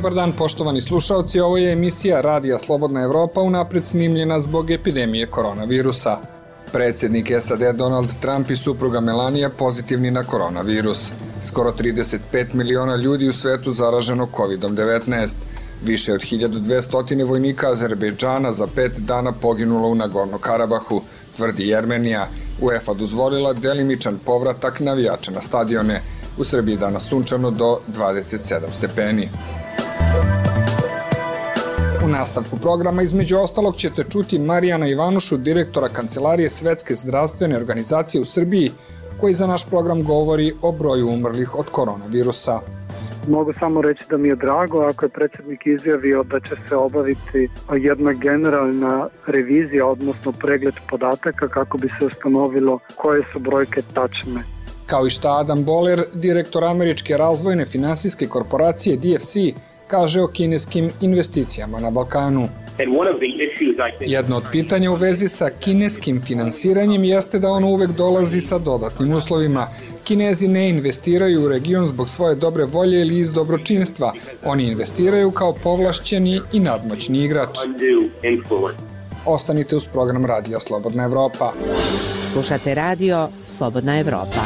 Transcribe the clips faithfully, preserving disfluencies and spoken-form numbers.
Dobar dan, poštovani slušaoci, ovo je emisija Radija Slobodna Evropa unapred snimljena zbog epidemije koronavirusa. Predsjednik S A D Donald Trump i supruga Melania pozitivni na koronavirus. Skoro trideset pet miliona ljudi u svetu zaraženo kovid devetnaest. Više od hiljadu dvesta vojnika Azerbejdžana za pet dana poginulo u Nagorno-Karabahu, tvrdi Jermenija. UEFA dozvolila delimičan povratak navijača na stadione. U Srbiji danas sunčano do dvadeset sedam stepeni. U nastavku programa između ostalog ćete čuti Marijana Ivanušu, direktora Kancelarije Svetske zdravstvene organizacije u Srbiji, koji za naš program govori o broju umrlih od koronavirusa. Mogu samo reći da mi je drago ako je predsjednik izjavio da će se obaviti jedna generalna revizija, odnosno pregled podataka kako bi se ustanovilo koje su brojke tačne. Kao i šta Adam Boller, direktor američke razvojne finansijske korporacije D F C, kaže o kineskim investicijama na Balkanu. Jedno od pitanja u vezi sa kineskim finansiranjem jeste da ono uvek dolazi sa dodatnim uslovima. Kinezi ne investiraju u region zbog svoje dobre volje ili iz dobročinstva. Oni investiraju kao povlašćeni i nadmoćni igrač. Ostanite uz program Radija Slobodna Evropa. Slušate radio Slobodna Evropa.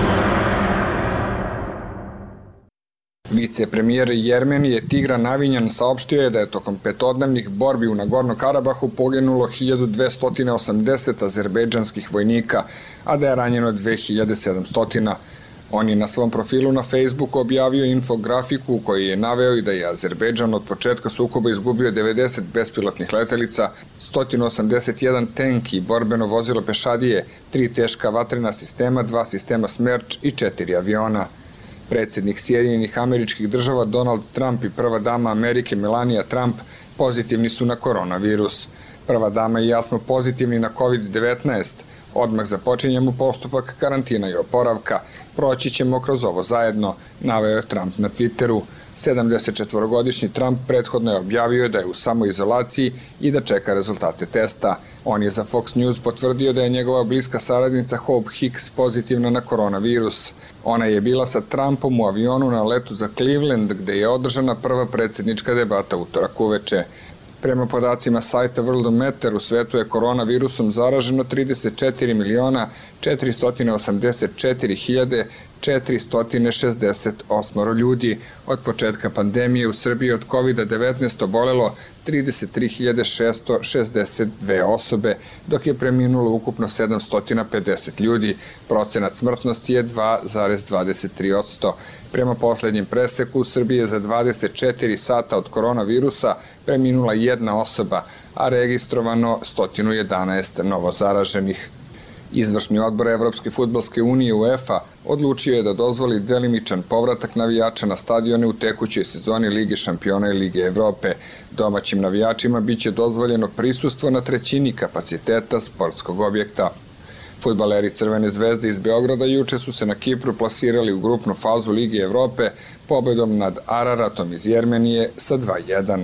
Vicepremijer Jermenije Tigran Avinjan saopštio je da je tokom petodnevnih borbi u Nagorno-Karabahu poginulo hiljadu dvesta osamdeset azerbejdžanskih vojnika, a da je ranjeno dve hiljade sedamsto. On je na svom profilu na Facebooku objavio infografiku u kojoj je naveo i da je Azerbejdžan od početka sukoba izgubio devedeset bespilotnih letelica, sto osamdeset jedan tank i borbeno vozilo pešadije, tri teška vatrena sistema, dva sistema Smerč i četiri aviona. Predsjednik Sjedinjenih Američkih Država Donald Trump i prva dama Amerike Melania Trump pozitivni su na koronavirus. Prva dama i ja smo pozitivni na kovid devetnaest. Odmah započinjemo postupak karantina i oporavka. Proći ćemo kroz ovo zajedno, naveo je Trump na Twitteru. sedamdesetčetvorogodišnji Trump prethodno je objavio da je u samoizolaciji i da čeka rezultate testa. On je za Fox News potvrdio da je njegova bliska saradnica Hope Hicks pozitivna na koronavirus. Ona je bila sa Trumpom u avionu na letu za Cleveland, gde je održana prva predsjednička debata utorak uveče. Prema podacima sajta Worldometer, u svetu je koronavirusom zaraženo trideset četiri miliona četiristo osamdeset četiri hiljade četiristo šezdeset osam ljudi. Od početka pandemije u Srbiji od kovid devetnaest obolelo trideset tri hiljade šesto šezdeset dve osobe, dok je preminulo ukupno sedamsto pedeset ljudi. Procenat smrtnosti je dva zarez dvadeset tri posto. Prema poslednjem preseku u Srbiji je za dvadeset četiri sata od koronavirusa preminula jedna osoba, a registrovano sto jedanaest novozaraženih. Izvršni odbor Evropske fudbalske unije UEFA odlučio je da dozvoli delimičan povratak navijača na stadione u tekućoj sezoni Lige šampiona i Lige Evrope. Domaćim navijačima biće dozvoljeno prisustvo na trećini kapaciteta sportskog objekta. Fudbaleri Crvene zvezde iz Beograda juče su se na Kipru plasirali u grupnu fazu Lige Evrope pobedom nad Araratom iz Jermenije sa dva jedan.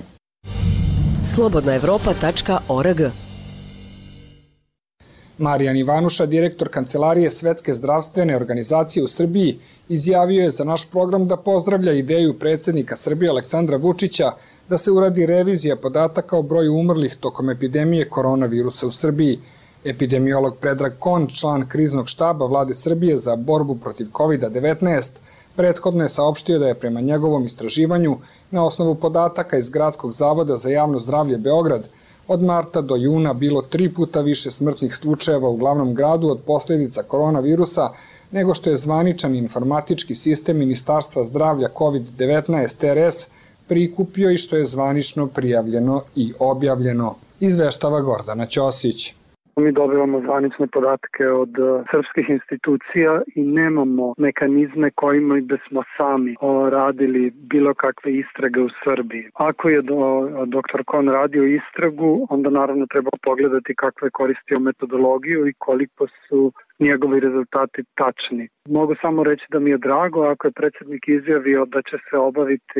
slobodna evropa tačka org. Marijan Ivanuša, direktor Kancelarije Svetske zdravstvene organizacije u Srbiji, izjavio je za naš program da pozdravlja ideju predsjednika Srbije Aleksandra Vučića da se uradi revizija podataka o broju umrlih tokom epidemije koronavirusa u Srbiji. Epidemiolog Predrag Kon, član kriznog štaba Vlade Srbije za borbu protiv kovid devetnaest, prethodno je saopštio da je prema njegovom istraživanju na osnovu podataka iz Gradskog zavoda za javno zdravlje Beograd od marta do juna bilo tri puta više smrtnih slučajeva u glavnom gradu od posljedica koronavirusa nego što je zvaničan informatički sistem Ministarstva zdravlja kovid devetnaest R S prikupio i što je zvanično prijavljeno i objavljeno, izveštava Gordana Ćosić. Mi dobivamo zvanične podatke od srpskih institucija i nemamo mehanizme kojima bismo sami radili bilo kakve istrage u Srbiji. Ako je do, doktor Kon radio istragu, onda naravno treba pogledati kakve je koristio metodologiju i koliko su njegovi rezultati tačni. Mogu samo reći da mi je drago ako je predsjednik izjavio da će se obaviti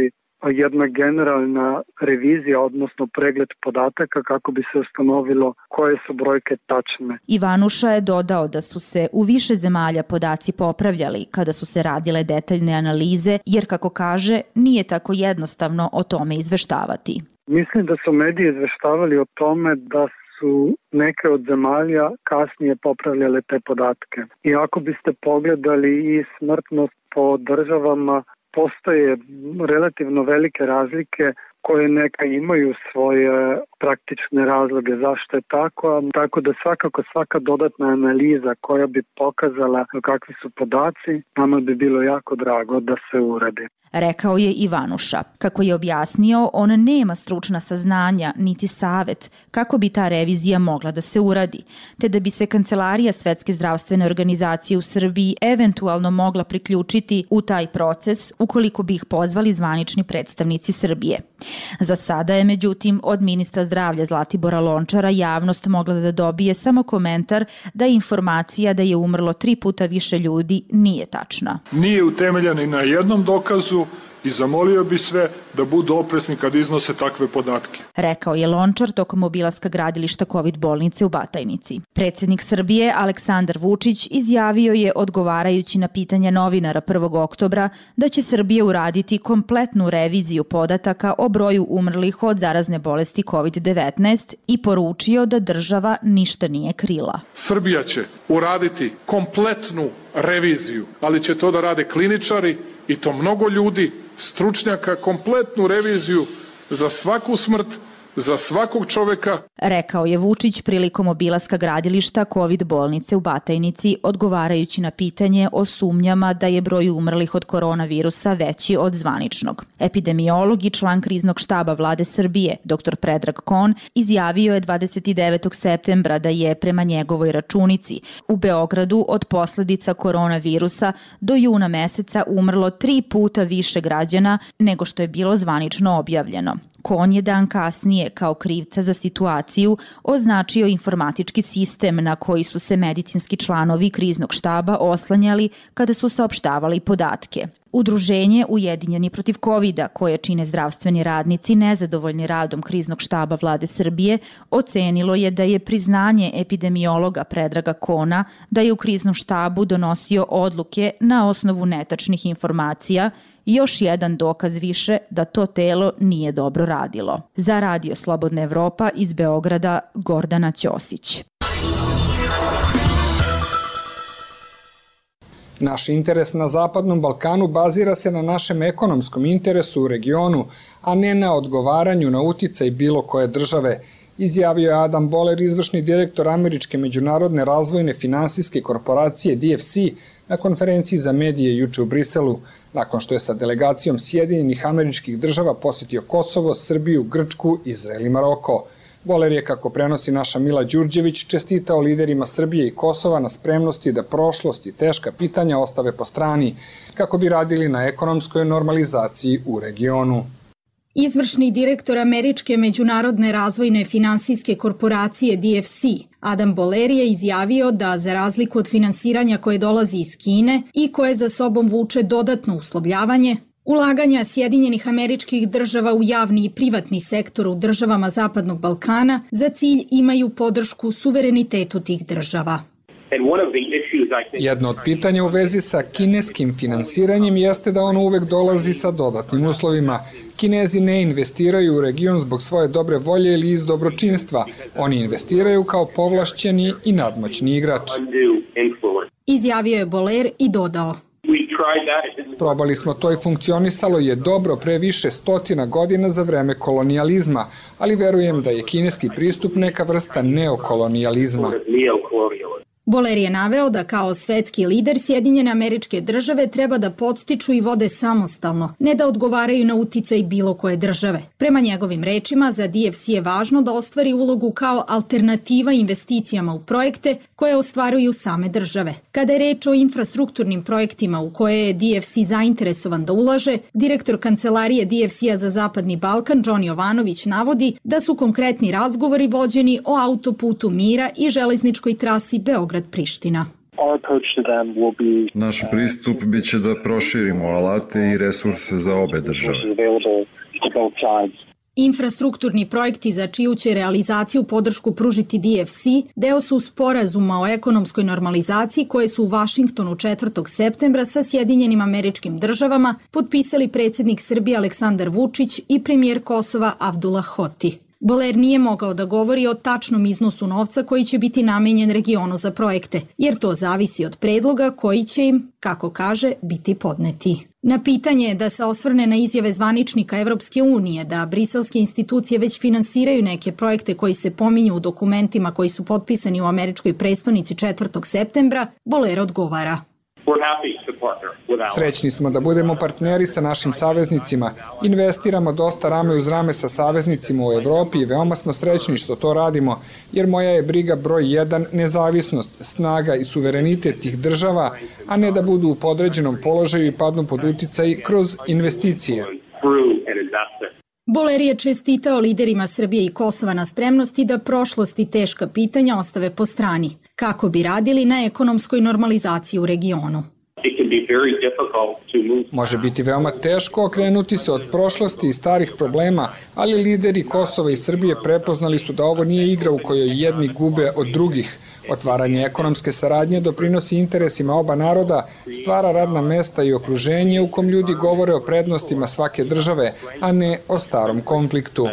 jedna generalna revizija, odnosno pregled podataka kako bi se ustanovilo koje su brojke tačne. Ivanuša je dodao da su se u više zemalja podaci popravljali kada su se radile detaljne analize, jer kako kaže, nije tako jednostavno o tome izveštavati. Mislim da su mediji izveštavali o tome da su neke od zemalja kasnije popravljale te podatke. I ako biste pogledali i smrtnost po državama, postoje relativno velike razlike koje neka imaju svoje praktične razloge zašto je tako, tako da svakako svaka dodatna analiza koja bi pokazala kakvi su podaci, nama bi bilo jako drago da se uradi. Rekao je Ivanuša. Kako je objasnio, on nema stručna saznanja niti savet kako bi ta revizija mogla da se uradi, te da bi se Kancelarija Svetske zdravstvene organizacije u Srbiji eventualno mogla priključiti u taj proces ukoliko bi ih pozvali zvanični predstavnici Srbije. Za sada je, međutim, od ministra zdravlja Zlatibora Lončara javnost mogla da dobije samo komentar da je informacija da je umrlo tri puta više ljudi nije tačna. Nije utemeljena ni na jednom dokazu i zamolio bi sve da budu oprezni kad iznose takve podatke. Rekao je Lončar tokom obilaska gradilišta kovid bolnice u Batajnici. Predsjednik Srbije Aleksandar Vučić izjavio je, odgovarajući na pitanja novinara prvog oktobra, da će Srbija uraditi kompletnu reviziju podataka o broju umrlih od zarazne bolesti kovid devetnaest i poručio da država ništa nije krila. Srbija će uraditi kompletnu reviziju, ali će to da rade kliničari i to mnogo ljudi, stručnjaka, kompletnu reviziju za svaku smrt, za svakog čoveka. Rekao je Vučić prilikom obilaska gradilišta kovid bolnice u Batajnici, odgovarajući na pitanje o sumnjama da je broj umrlih od koronavirusa veći od zvaničnog. Epidemiolog i član kriznog štaba vlade Srbije, dr Predrag Kon, izjavio je dvadeset devetog septembra da je prema njegovoj računici u Beogradu od posledica koronavirusa do juna meseca umrlo tri puta više građana nego što je bilo zvanično objavljeno. Kon je dan kasnije kao krivca za situaciju označio informatički sistem na koji su se medicinski članovi kriznog štaba oslanjali kada su saopštavali podatke. Udruženje Ujedinjeni protiv kovida, koje čine zdravstveni radnici nezadovoljni radom kriznog štaba vlade Srbije, ocenilo je da je priznanje epidemiologa Predraga Kona da je u kriznom štabu donosio odluke na osnovu netačnih informacija još jedan dokaz više da to telo nije dobro radilo. Za Radio Slobodna Evropa iz Beograda, Gordana Ćosić. Naš interes na Zapadnom Balkanu bazira se na našem ekonomskom interesu u regionu, a ne na odgovaranju na uticaj bilo koje države, izjavio je Adam Boehler, izvršni direktor Američke međunarodne razvojne finansijske korporacije D F C, na konferenciji za medije juče u Briselu, nakon što je sa delegacijom Sjedinjenih Američkih Država posetio Kosovo, Srbiju, Grčku, Izrael i Maroko. Boehler je, kako prenosi naša Mila Đurđević, čestitao liderima Srbije i Kosova na spremnosti da prošlost i teška pitanja ostave po strani, kako bi radili na ekonomskoj normalizaciji u regionu. Izvršni direktor Američke međunarodne razvojne finansijske korporacije D F C, Adam Boehler, je izjavio da za razliku od finansiranja koje dolazi iz Kine i koje za sobom vuče dodatno uslovljavanje, ulaganja Sjedinjenih Američkih Država u javni i privatni sektor u državama Zapadnog Balkana za cilj imaju podršku suverenitetu tih država. Jedno od pitanja u vezi sa kineskim finansiranjem jeste da ono uvek dolazi sa dodatnim uslovima. Kinezi ne investiraju u region zbog svoje dobre volje ili iz dobročinstva. Oni investiraju kao povlašćeni i nadmoćni igrač. Izjavio je Boehler i dodao: Probali smo to i funkcionisalo je dobro pre više stotina godina za vreme kolonijalizma, ali verujem da je kineski pristup neka vrsta neokolonijalizma. Boehler je naveo da kao svetski lider Sjedinjene Američke Države treba da podstiču i vode samostalno, ne da odgovaraju na uticaj bilo koje države. Prema njegovim rečima, za D F C je važno da ostvari ulogu kao alternativa investicijama u projekte koje ostvaruju same države. Kada je reč o infrastrukturnim projektima u koje je D F C zainteresovan da ulaže, direktor Kancelarije D F C-a za Zapadni Balkan John Jovanović navodi da su konkretni razgovori vođeni o autoputu mira i železničkoj trasi Beograd Priština. Naš pristup biće da proširimo alate i resurse za obe države. to both sides. Infrastrukturni projekti za čiju će realizaciju podršku pružiti D F C deo su sporazuma o ekonomskoj normalizaciji koje su u Vašingtonu četvrtog septembra sa Sjedinjenim Američkim Državama potpisali predsjednik Srbije Aleksandar Vučić i premijer Kosova Abdullah Hoti. Boler nije mogao da govori o tačnom iznosu novca koji će biti namenjen regionu za projekte, jer to zavisi od predloga koji će im, kako kaže, biti podneti. Na pitanje da se osvrne na izjave zvaničnika Evropske unije da briselske institucije već finansiraju neke projekte koji se pominju u dokumentima koji su potpisani u američkoj prestonici četvrtog septembra, Boler odgovara. Srećni smo da budemo partneri sa našim saveznicima. Investiramo dosta rame uz rame sa saveznicima u Evropi i veoma smo srećni što to radimo, jer moja je briga broj jedan nezavisnost, snaga i suverenitet tih država, a ne da budu u podređenom položaju i padnu pod uticaj kroz investicije. Boler je čestitao liderima Srbije i Kosova na spremnosti da prošlost i teška pitanja ostave po strani, kako bi radili na ekonomskoj normalizaciji u regionu. Može biti veoma teško okrenuti se od prošlosti i starih problema, ali lideri Kosova i Srbije prepoznali su da ovo nije igra u kojoj jedni gube od drugih. Otvaranje ekonomske saradnje doprinosi interesima oba naroda, stvara radna mesta i okruženje u kom ljudi govore o prednostima svake države, a ne o starom konfliktu.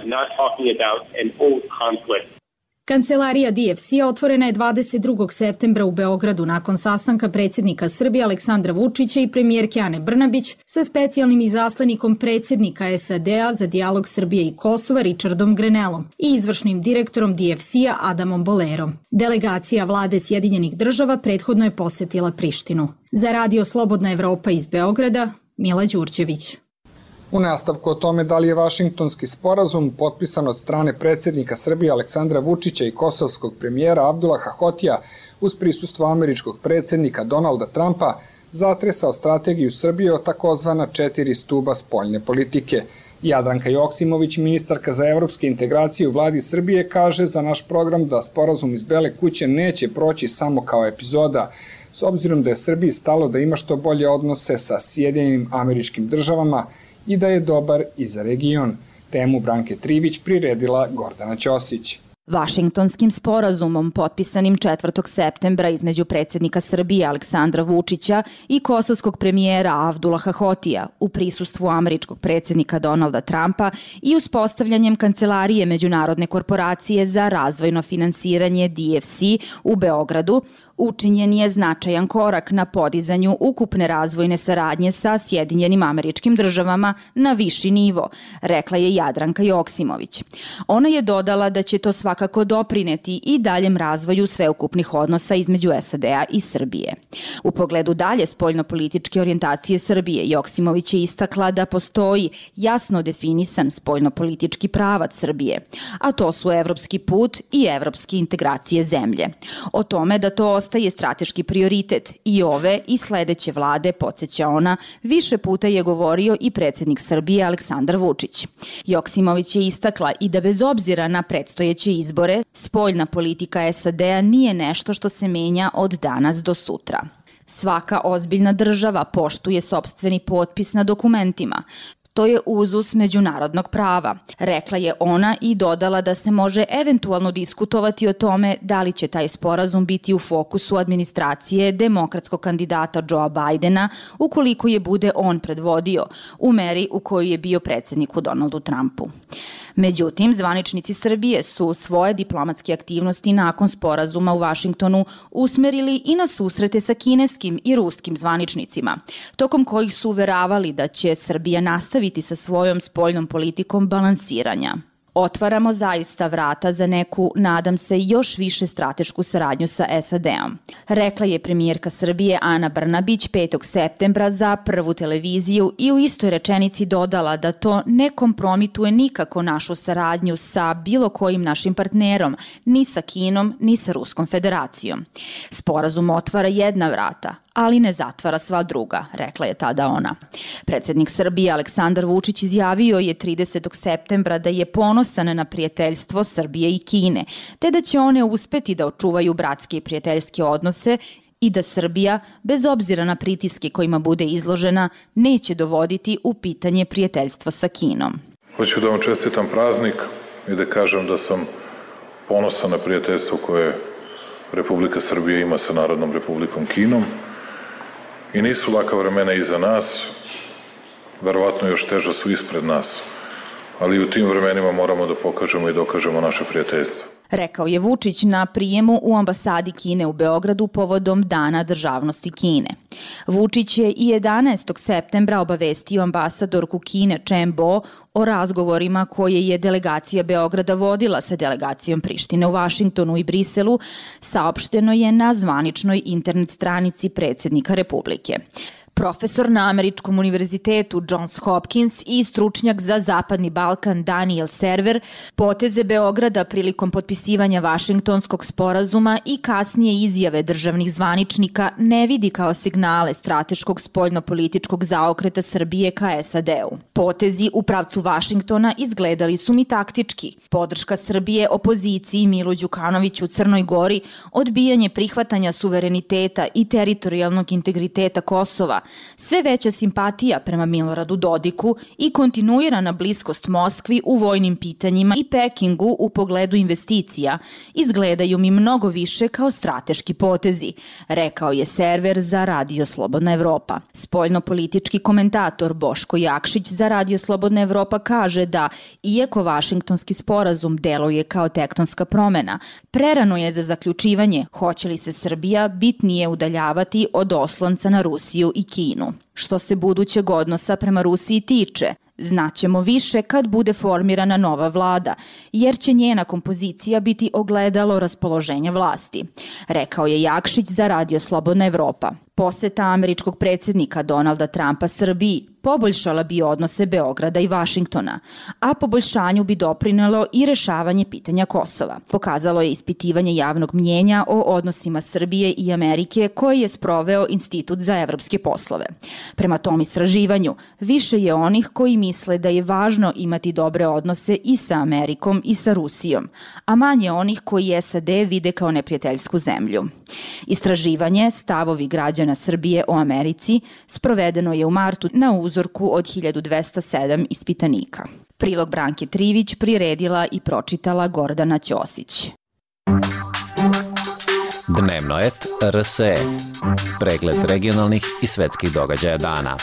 Kancelarija D F C otvorena je dvadeset drugog septembra u Beogradu nakon sastanka predsjednika Srbije Aleksandra Vučića i premijerke Ane Brnabić sa specijalnim izaslanikom predsjednika S A D-a za dijalog Srbije i Kosova Richardom Grenellom i izvršnim direktorom D F C-a Adamom Bolerom. Delegacija vlade Sjedinjenih država prethodno je posetila Prištinu. Za Radio Slobodna Evropa iz Beograda, Mila Đurđević. U nastavku o tome da li je Vašingtonski sporazum potpisan od strane predsjednika Srbije Aleksandra Vučića i kosovskog premijera Abdullaha Hotija uz prisustvo američkog predsjednika Donalda Trumpa zatresao strategiju Srbije o takozvana četiri stuba spoljne politike. Jadranka Joksimović, ministarka za evropske integracije u vladi Srbije, kaže za naš program da sporazum iz Bele kuće neće proći samo kao epizoda, s obzirom da je Srbiji stalo da ima što bolje odnose sa Sjedinjenim Američkim Državama i da je dobar i za region. Temu Branke Trivić priredila Gordana Ćosić. Vašingtonskim sporazumom potpisanim četvrtog septembra između predsjednika Srbije Aleksandra Vučića i kosovskog premijera Abdullaha Hotija u prisustvu američkog predsjednika Donalda Trumpa i uspostavljanjem Kancelarije Međunarodne korporacije za razvojno finansiranje D F C u Beogradu, učinjen je značajan korak na podizanju ukupne razvojne saradnje sa Sjedinjenim Američkim Državama na viši nivo, rekla je Jadranka Joksimović. Ona je dodala da će to svakako doprineti i daljem razvoju sveukupnih odnosa između S A D-a i Srbije. U pogledu dalje spoljnopolitičke orijentacije Srbije, Joksimović je istakla da postoji jasno definisan spoljnopolitički pravac Srbije, a to su evropski put i evropske integracije zemlje. O tome da to ostaje strateški prioritet i ove i sledeće vlade, podsjeća ona, više puta je govorio i predsjednik Srbije Aleksandar Vučić. Joksimović je istakla i da bez obzira na predstojeće izbore, spoljna politika S A D-a nije nešto što se menja od danas do sutra. Svaka ozbiljna država poštuje sopstveni potpis na dokumentima. To je uzus međunarodnog prava, rekla je ona i dodala da se može eventualno diskutovati o tome da li će taj sporazum biti u fokusu administracije demokratskog kandidata Joea Bidena ukoliko je bude on predvodio, u meri u kojoj je bio predsjedniku Donaldu Trumpu. Međutim, zvaničnici Srbije su svoje diplomatske aktivnosti nakon sporazuma u Vašingtonu usmerili i na susrete sa kineskim i ruskim zvaničnicima, tokom kojih su uveravali da će Srbija nastaviti sa svojom spoljnom politikom balansiranja. Otvaramo zaista vrata za neku, nadam se, još više stratešku saradnju sa S A D-om, rekla je premijerka Srbije Ana Brnabić petog septembra za Prvu televiziju i u istoj rečenici dodala da to ne kompromituje nikako našu saradnju sa bilo kojim našim partnerom, ni sa Kinom, ni sa Ruskom federacijom. Sporazum otvara jedna vrata, ali ne zatvara sva druga, rekla je tada ona. Predsjednik Srbije Aleksandar Vučić izjavio je tridesetog septembra da je ponosan na prijateljstvo Srbije i Kine, te da će one uspeti da očuvaju bratske i prijateljske odnose i da Srbija, bez obzira na pritiske kojima bude izložena, neće dovoditi u pitanje prijateljstvo sa Kinom. Hoću da vam čestitam praznik i da kažem da sam ponosan na prijateljstvo koje Republika Srbija ima sa Narodnom Republikom Kinom i nisu laka vremena iza nas, verovatno još teža su ispred nas, ali u tim vremenima moramo da pokažemo i dokažemo naše prijateljstvo. Rekao je Vučić na prijemu u ambasadi Kine u Beogradu povodom Dana državnosti Kine. Vučić je i jedanaestog septembra obavestio ambasadorku Kine Chen Bo o razgovorima koje je delegacija Beograda vodila sa delegacijom Prištine u Vašingtonu i Briselu, saopšteno je na zvaničnoj internet stranici predsjednika Republike. Profesor na Američkom univerzitetu Johns Hopkins i stručnjak za Zapadni Balkan Daniel Server poteze Beograda prilikom potpisivanja Vašingtonskog sporazuma i kasnije izjave državnih zvaničnika ne vidi kao signale strateškog spoljnopolitičkog zaokreta Srbije ka es a de-u. Potezi u pravcu Vašingtona izgledali su mi taktički. Podrška Srbije opoziciji Milu Đukanoviću u Crnoj Gori, odbijanje prihvatanja suvereniteta i teritorijalnog integriteta Kosova, sve veća simpatija prema Miloradu Dodiku i kontinuirana bliskost Moskvi u vojnim pitanjima i Pekingu u pogledu investicija izgledaju mi mnogo više kao strateški potezi, rekao je Server za Radio Slobodna Evropa. Spoljnopolitički komentator Boško Jakšić za Radio Slobodna Evropa kaže da, iako Vašingtonski sporazum deluje kao tektonska promena, prerano je za zaključivanje hoće li se Srbija bitnije udaljavati od oslonca na Rusiju i Kinu. Što se budućeg odnosa prema Rusiji tiče, znaćemo više kad bude formirana nova vlada, jer će njena kompozicija biti ogledalo raspoloženja vlasti, rekao je Jakšić za Radio Slobodna Evropa. Poseta američkog predsjednika Donalda Trumpa Srbiji poboljšala bi odnose Beograda i Vašingtona, a poboljšanju bi doprinelo i rešavanje pitanja Kosova. Pokazalo je ispitivanje javnog mnjenja o odnosima Srbije i Amerike koje je sproveo Institut za evropske poslove. Prema tom istraživanju, više je onih koji misle da je važno imati dobre odnose i sa Amerikom i sa Rusijom, a manje onih koji es a de vide kao neprijateljsku zemlju. Istraživanje Stavovi građana Srbije o Americi sprovedeno je u martu na uzorku od hiljadu dvesta sedam ispitanika. Prilog Branke Trivić priredila i pročitala Gordana Ćosić. Dnevno et er es e. Pregled regionalnih i svetskih događaja dana.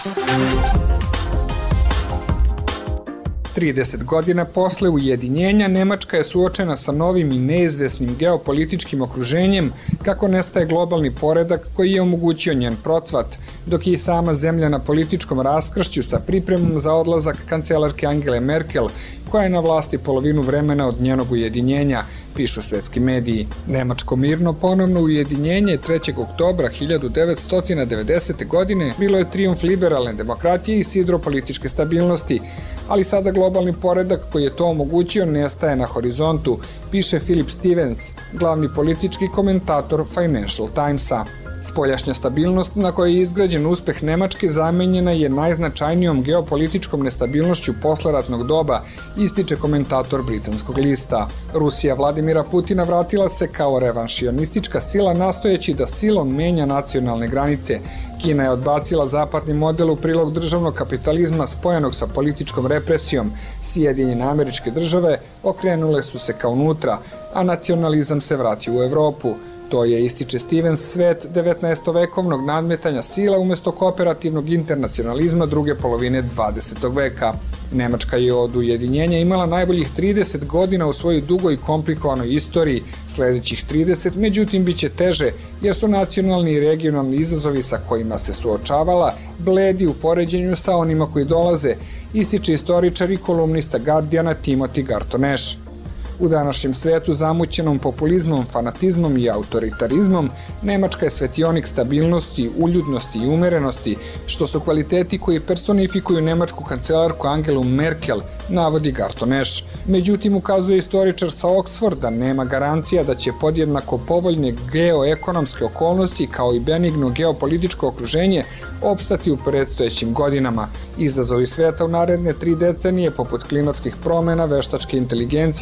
trideset godina posle ujedinjenja, Nemačka je suočena sa novim i neizvesnim geopolitičkim okruženjem kako nestaje globalni poredak koji je omogućio njen procvat, dok je i sama zemlja na političkom raskršću sa pripremom za odlazak kancelarke Angele Merkel, koja je na vlasti polovinu vremena od njenog ujedinjenja, pišu svetski mediji. Nemačko mirno ponovno ujedinjenje trećeg oktobra hiljadu devetsto devedesete. godine bilo je trijumf liberalne demokratije i sidro političke stabilnosti, ali sada globalni poredak koji je to omogućio nestaje na horizontu, piše Philip Stevens, glavni politički komentator Financial Timesa. Spoljašnja stabilnost na kojoj je izgrađen uspeh Nemačke zamenjena je najznačajnijom geopolitičkom nestabilnošću posleratnog doba, ističe komentator britanskog lista. Rusija Vladimira Putina vratila se kao revanšionistička sila nastojeći da silom menja nacionalne granice. Kina je odbacila zapadni model u prilog državnog kapitalizma spojenog sa političkom represijom. Sjedinjene Američke Države okrenule su se ka unutra, a nacionalizam se vratio u Evropu. To je, ističe Stevens, svet devetnaestovekovnog nadmetanja sila umesto kooperativnog internacionalizma druge polovine dvadesetog veka. Nemačka je od ujedinjenja imala najboljih trideset godina u svojoj dugoj i komplikovanoj istoriji. Sledećih trideset, međutim, bit će teže, jer su nacionalni i regionalni izazovi sa kojima se suočavala bledi u poređenju sa onima koji dolaze, ističe istoričar i kolumnista Guardiana Timothy Garton Ash. U današnjem svetu zamućenom populizmom, fanatizmom i autoritarizmom, Nemačka je svetionik stabilnosti, uljudnosti i umerenosti, što su kvaliteti koji personifikuju nemačku kancelarku Angelu Merkel, navodi Garton Ash. Međutim, ukazuje istoričar sa Oksforda, nema garancija da će podjednako povoljne geoekonomske okolnosti kao i benigno geopolitičko okruženje opstati u predstojećim godinama. Izazovi sveta u naredne tri decenije, poput klimatskih promena, veštačke inteligencije, pandemije,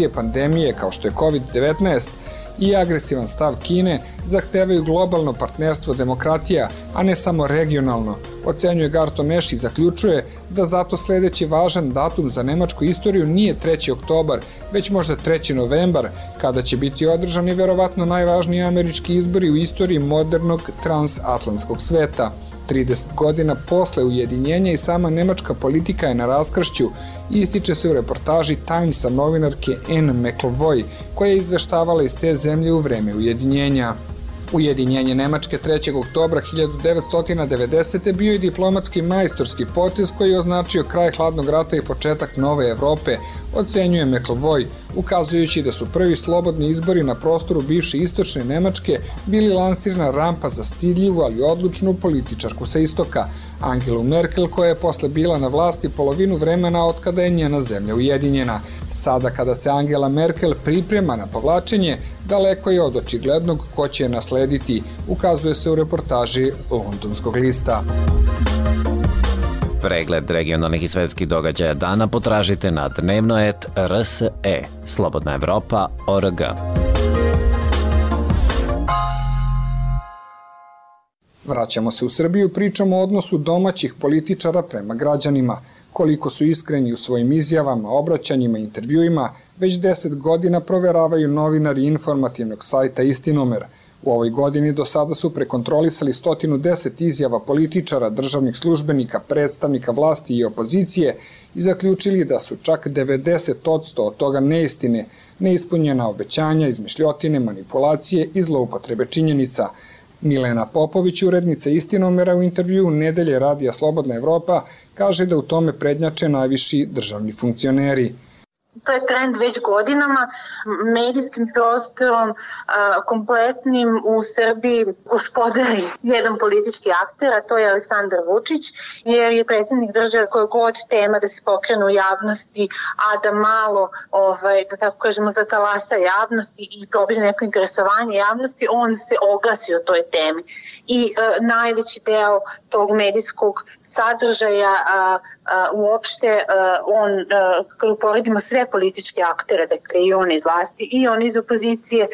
pandemije kao što je kovid devetnaest i agresivan stav Kine zahtevaju globalno partnerstvo demokratija, a ne samo regionalno, ocenjuje Garton Esch i zaključuje da zato sledeći važan datum za nemačku istoriju nije treći oktobar, već možda treći novembar, kada će biti održani verovatno najvažniji američki izbori u istoriji modernog transatlantskog sveta. trideset godina posle ujedinjenja i sama nemačka politika je na raskršću, ističe se u reportaži Timesa novinarke Anne McElvoy, koja je izveštavala iz te zemlje u vreme ujedinjenja. Ujedinjenje Nemačke trećeg oktobra hiljadu devetsto devedesete. bio je diplomatski majstorski potez koji je označio kraj hladnog rata i početak nove Evrope, ocenjuje McElvoy, ukazujući da su prvi slobodni izbori na prostoru bivše istočne Nemačke bili lansirana rampa za stidljivu, ali odlučnu političarku sa istoka, Angelu Merkel, koja je posle bila na vlasti polovinu vremena od kada je njena zemlja ujedinjena. Sada kada se Angela Merkel priprema na povlačenje, daleko je od očiglednog ko će je naslediti, ukazuje se u reportaži Londonskog lista. Pregled regionalnih i svetskih događaja dana potražite na dnevno et r s e, slobodna evropa tačka org. Vraćamo se u Srbiju, pričamo o odnosu domaćih političara prema građanima, koliko su iskreni u svojim izjavama, obraćanjima i intervjuima, već deset godina proveravaju novinari informativnog sajta Istinomer. U ovoj godini do sada su prekontrolisali sto deset izjava političara, državnih službenika, predstavnika vlasti i opozicije i zaključili da su čak devedeset posto od toga neistine, neispunjena obećanja, izmišljotine, manipulacije i zloupotrebe činjenica. Milena Popović, urednica Istinomera, u intervjuu Nedelje radija Slobodna Evropa, kaže da u tome prednjače najviši državni funkcioneri. To je trend već godinama, medijskim prostorom kompletnim u Srbiji gospodari jedan politički akter, a to je Aleksandar Vučić, jer je predsjednik države koja god tema da se pokrene u javnosti, a da malo, ovaj, da tako kažemo, zatalasa javnosti i probije neko interesovanje javnosti, on se oglasi o toj temi. I a, najveći deo tog medijskog sadržaja a, a, uopšte a, on, a, kada uporedimo sve političke aktere, dakle i on iz vlasti i on iz opozicije,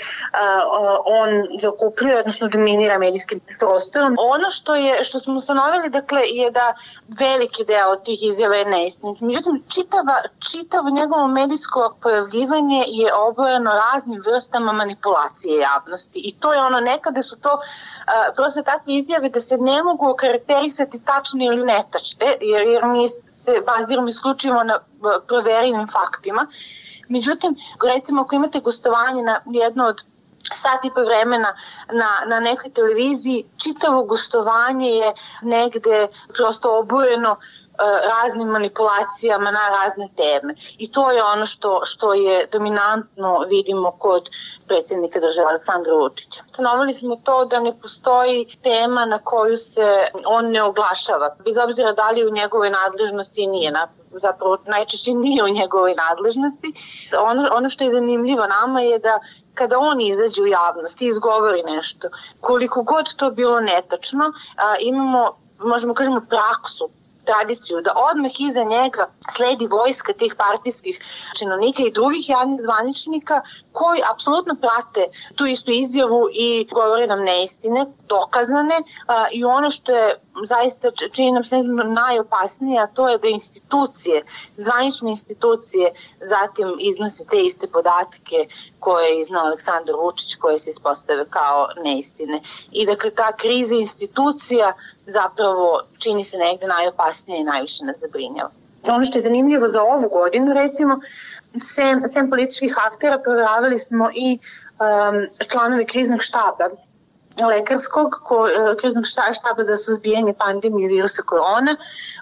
on zakupljuje, odnosno dominira medijskim prostorom. Ono što je, što smo ustanovili, dakle, je da veliki deo tih izjava je neistinit. Međutim, čitava, čitavo njegovo medijsko pojavljivanje je obojeno raznim vrstama manipulacije javnosti. I to je ono, nekada su to prosto takve izjave da se ne mogu okarakterisati tačne ili netačne, jer, jer mi se baziramo isključivo na proverivim faktima. Međutim, recimo ako imate gostovanje na jedno od sat i po vremena na, na nekoj televiziji, čitavo gostovanje je negde prosto obojeno raznim manipulacijama na razne teme. I to je ono što, što je dominantno vidimo kod predsjednika države Aleksandra Vučića. Stanovili smo to da ne postoji tema na koju se on ne oglašava, bez obzira da li u njegovoj nadležnosti nije, na, zapravo najčešće nije u njegovoj nadležnosti. Ono, ono što je zanimljivo nama je da kada on izađe u javnost i izgovori nešto, koliko god to bilo netačno, a, imamo, možemo kažemo, praksu, tradiciju, da odmah iza njega sledi vojska tih partijskih činovnika i drugih javnih zvaničnika koji apsolutno prate tu istu izjavu i govore nam neistine, dokazane, a, i ono što je zaista čini nam se najopasnije, a to je da institucije, zvanične institucije zatim iznose te iste podatke koje je iznao Aleksandar Vučić, koje se ispostave kao neistine. I dakle ta kriza institucija zapravo čini se negde najopasnije i najviše nas zabrinjava. Ono što je zanimljivo za ovu godinu, recimo, sem, sem političkih aktera proveravali smo i um, članove kriznog štaba lekarskog, ko, kriznog štaba za suzbijanje pandemije virusa korona.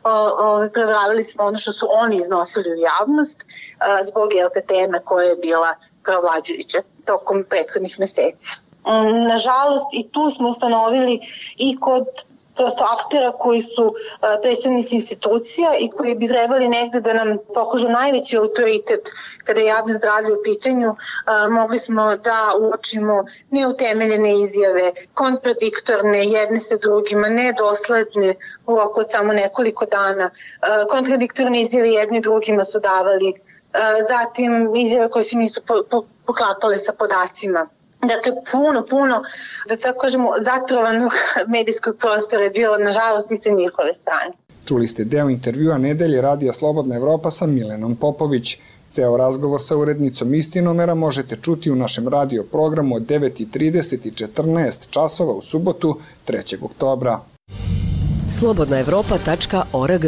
Proveravali smo ono što su oni iznosili u javnost a, zbog jel, te teme koja je bila provlađujuća tokom prethodnih meseci. Um, nažalost, i tu smo ustanovili i kod prosto aktera koji su uh, predstavnici institucija i koji bi trebali negde da nam pokažu najveći autoritet kada je javno zdravlje u pitanju, uh, mogli smo da uočimo neutemeljene izjave, kontradiktorne jedne sa drugima, nedosledne u roku od samo nekoliko dana. Uh, kontradiktorne izjave jedni drugima su davali zatim izjave koje se nisu poklapale sa podacima. Dakle, puno, puno, da tako kažemo, zatrovanog medijskog prostora je bilo, nažalost, i sa njihove strane. Čuli ste deo intervjua Nedelje radija Slobodna Evropa sa Milenom Popović. Ceo razgovor sa urednicom Istinomera možete čuti u našem radio programu od devet i trideset i četrnaest časova u subotu trećeg oktobra. slobodna evropa tačka org.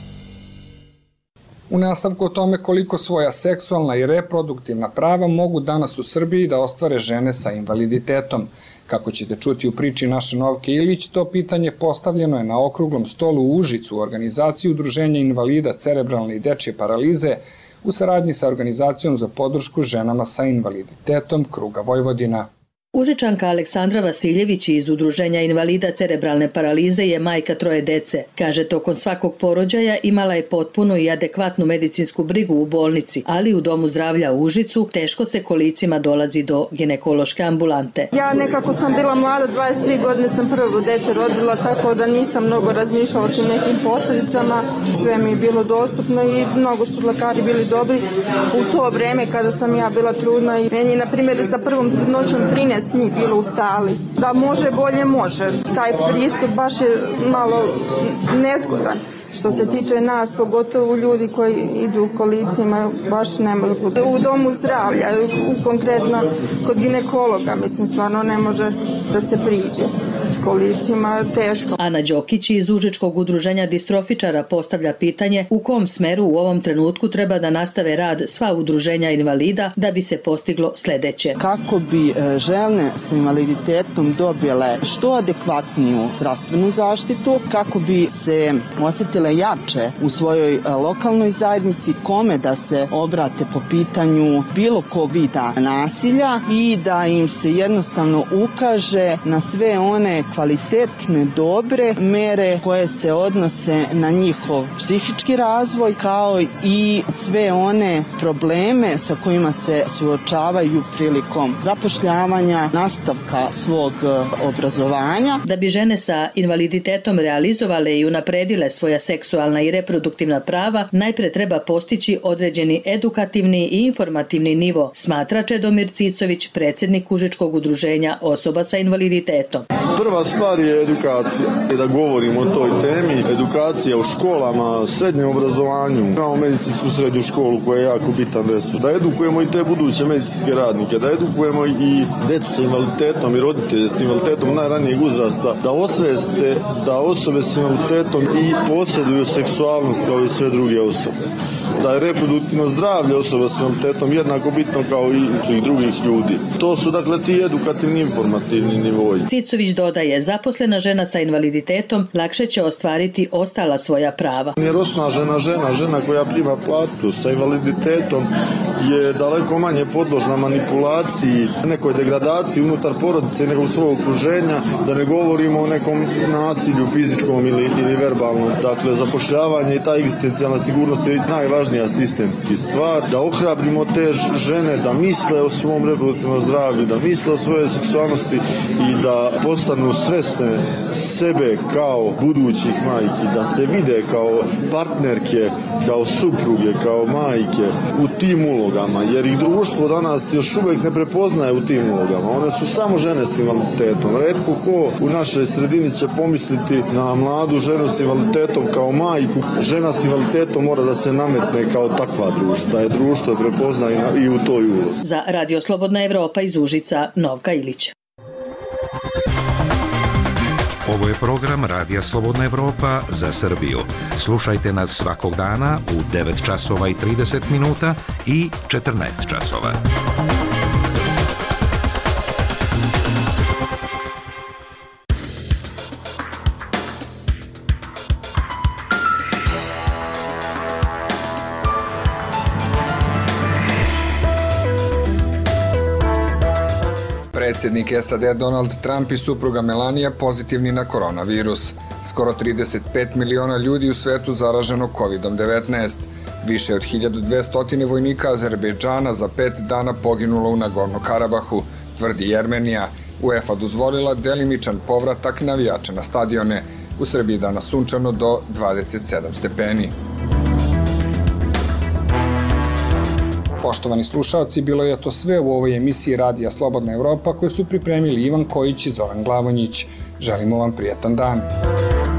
U nastavku o tome koliko svoja seksualna i reproduktivna prava mogu danas u Srbiji da ostvare žene sa invaliditetom. Kako ćete čuti u priči naše Novke Ilić, to pitanje postavljeno je na okruglom stolu u Užicu u organizaciji Udruženja invalida cerebralne i dečje paralize u saradnji sa organizacijom za podršku ženama sa invaliditetom Kruga Vojvodina. Užičanka Aleksandra Vasiljević iz Udruženja invalida cerebralne paralize je majka troje dece. Kaže, tokom svakog porođaja imala je potpunu i adekvatnu medicinsku brigu u bolnici, ali u Domu zdravlja u Užicu teško se kolicima dolazi do ginekološke ambulante. Ja nekako sam bila mlada, dvadeset tri godine sam prvo dete rodila, tako da nisam mnogo razmišljala o tim nekim posljedicama. Sve mi je bilo dostupno i mnogo su lekari bili dobri u to vreme kada sam ja bila trudna. I meni, na primjer, sa prvom trudnoćom trinaest njih bilo u sali. Da može, bolje može. Taj pristup baš je malo nezgodan. Što se tiče nas, pogotovo ljudi koji idu u kolicima, baš ne mogu. U domu zdravlja, konkretno kod ginekologa, mislim, stvarno ne može da se priđe. S kolicima teško. Ana Đokić iz Užičkog udruženja distrofičara postavlja pitanje u kom smeru u ovom trenutku treba da nastave rad sva udruženja invalida da bi se postiglo sledeće. Kako bi žene sa invaliditetom dobile što adekvatniju zdravstvenu zaštitu, kako bi se osjetile jače u svojoj lokalnoj zajednici, kome da se obrate po pitanju bilo kog vida nasilja i da im se jednostavno ukaže na sve one kvalitetne, dobre mere koje se odnose na njihov psihički razvoj, kao i sve one probleme sa kojima se suočavaju prilikom zapošljavanja, nastavka svog obrazovanja. Da bi žene sa invaliditetom realizovale i unapredile svoja seksualna i reproduktivna prava, najpre treba postići određeni edukativni i informativni nivo, smatra Čedomir Cicović, predsjednik Užičkog udruženja osoba sa invaliditetom. Prva stvar je edukacija. Da govorimo o toj temi, edukacija u školama, srednjem obrazovanju. Imamo medicinsku srednju školu koja je jako bitan resurs. Da edukujemo i te buduće medicinske radnike, da edukujemo i decu sa invaliditetom i roditelje sa invaliditetom najranijeg uzrasta, da osveste da osobe sa invaliditetom i posjeduju seksualnost kao i sve druge osobe. Da je reproduktivno zdravlje osoba s invaliditetom jednako bitno kao i svih drugih ljudi. To su dakle ti edukativni informativni nivoji. Cicović dodaje, zaposlena žena sa invaliditetom lakše će ostvariti ostala svoja prava. Jer osnažena žena, žena koja prima platu sa invaliditetom je daleko manje podložna manipulaciji, nekoj degradaciji unutar porodice i nekog svog okruženja, da ne govorimo o nekom nasilju fizičkom ili, ili verbalnom. Dakle, zapošljavanje i ta egzistencijalna sigurnost je najvažnija sistemski stvar, da ohrabrimo te žene da misle o svom reproduktivnom zdravlju, da misle o svojoj seksualnosti i da postanu svesne sebe kao budućih majki, da se vide kao partnerke, kao supruge, kao majke u tim ulogama, jer ih društvo danas još uvek ne prepoznaje u tim ulogama. One su samo žene s invaliditetom. Retko ko u našoj sredini će pomisliti na mladu ženu s invaliditetom kao majku. Žena s invaliditetom mora da se nametne kao takva društva, da je društvo prepozna i u toj ulozi. Za Radio Slobodna Evropa iz Užica, Novka Ilić. Ovo je program Radija Slobodna Evropa za Srbiju. Slušajte nas svakog dana u devet časova i trideset minuta i četrnaest časova. Predsjednik S A D Donald Trump i supruga Melania pozitivni na koronavirus. Skoro trideset pet miliona ljudi u svetu zaraženo kovidom devetnaest. Više od hiljadu dvesta vojnika Azerbejdžana za pet dana poginulo u Nagorno Karabahu, tvrdi Jermenija. UEFA dozvolila delimičan povratak navijača na stadione. U Srbiji danas sunčano do dvadeset sedam stepeni. Poštovani slušaoci, bilo je to sve u ovoj emisiji Radija Slobodna Evropa koju su pripremili Ivan Kojić i Zoran Glavonjić. Želimo vam prijetan dan.